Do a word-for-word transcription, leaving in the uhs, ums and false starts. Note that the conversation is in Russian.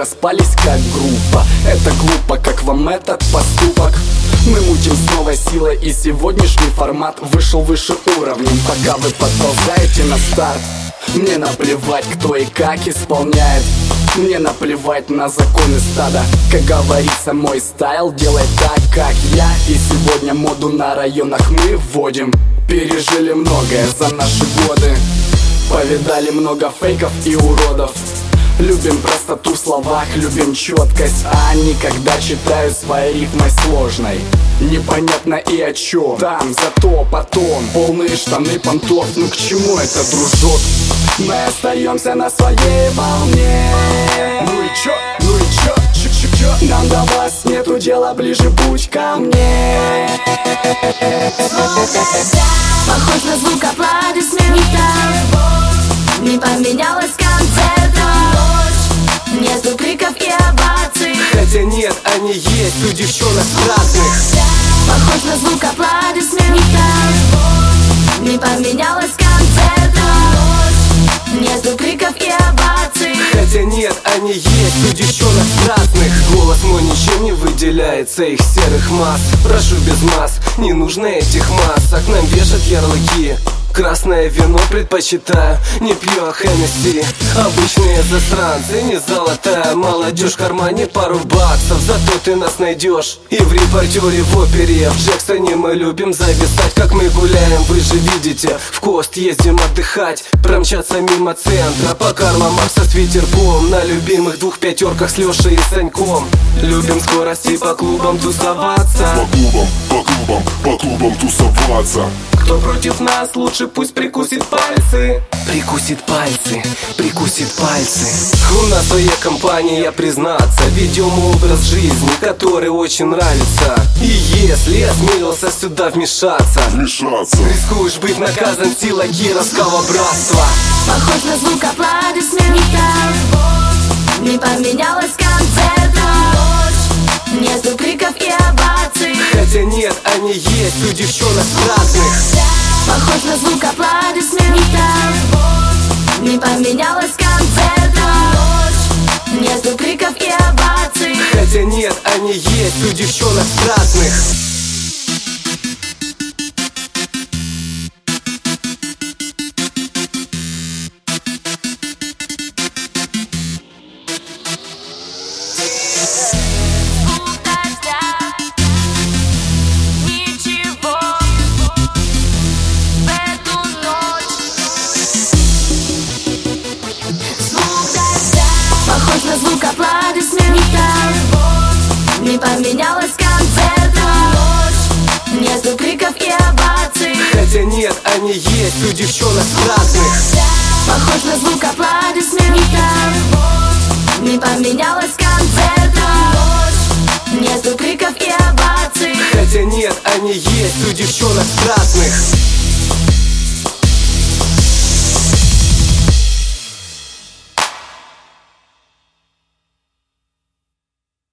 распались как группа. Это глупо, как вам этот поступок? Мы мутим с новой силой, и сегодняшний формат вышел выше уровнем. Пока вы подползаете на старт, мне наплевать, кто и как исполняет. Мне наплевать на законы стада. Как говорится, мой стайл делай так, как я. И сегодня моду на районах мы вводим. Пережили многое за наши годы, повидали много фейков и уродов. Любим простоту в словах, любим четкость, а не когда читаю своей рифмой сложной. Непонятно и о чем. Там зато потом полные штаны понтов. Ну к чему это, дружок? Мы остаемся на своей волне. Ну и чё? Ну и чё? Чё-чё-чё? Нам до вас нету дела, ближе будь ко мне. Похож на звук аплодисментов. Не поменялось концерта. Нету криков и оваций. Хотя нет, они есть у девчонок разных. Похож на звук аплодисментов. Не поменялось концерта. Нету криков и оваций. Хотя нет, они есть у девчонок разных. Голос мой ничем не выделяется их серых масс. Прошу без масс, не нужно этих масок. Нам вешат ярлыки. Красное вино предпочитаю, не пью, а Хеннесси. Обычные засранцы, не золотая молодежь. В кармане пару баксов, зато ты нас найдешь. И в Репортере, в опере, в Джексоне мы любим зависать. Как мы гуляем, вы же видите. В Кост ездим отдыхать, промчаться мимо центра по Карла Маркса с ветерком. На любимых двух пятерках с Лешей и Саньком. Любим скорости по клубам тусоваться. По клубам, по клубам, по клубам тусоваться. Кто против нас, лучше пусть прикусит пальцы. Прикусит пальцы, прикусит пальцы. У нас своя компания, признаться. Ведем образ жизни, который очень нравится. И если осмелился сюда вмешаться, Вмешаться. рискуешь быть наказан силой кировского братства. Похож на звук аплодисментов. Не поменялось концерта. Нету криков и оваций. Хотя нет, они есть у девчонок разных. Похож на звук аплодисментов. Не поменялось концерта. Нету криков и оваций. Хотя нет, они есть у девчонок разных. Похож на звук аплодисментов. Не поменялось концерта. Нету криков и оваций. Хотя нет, они есть у девчонок разных. Похож на звук аплодисментов. Не поменялось концерта. Нету криков и оваций. Хотя нет, они есть у девчонок разных.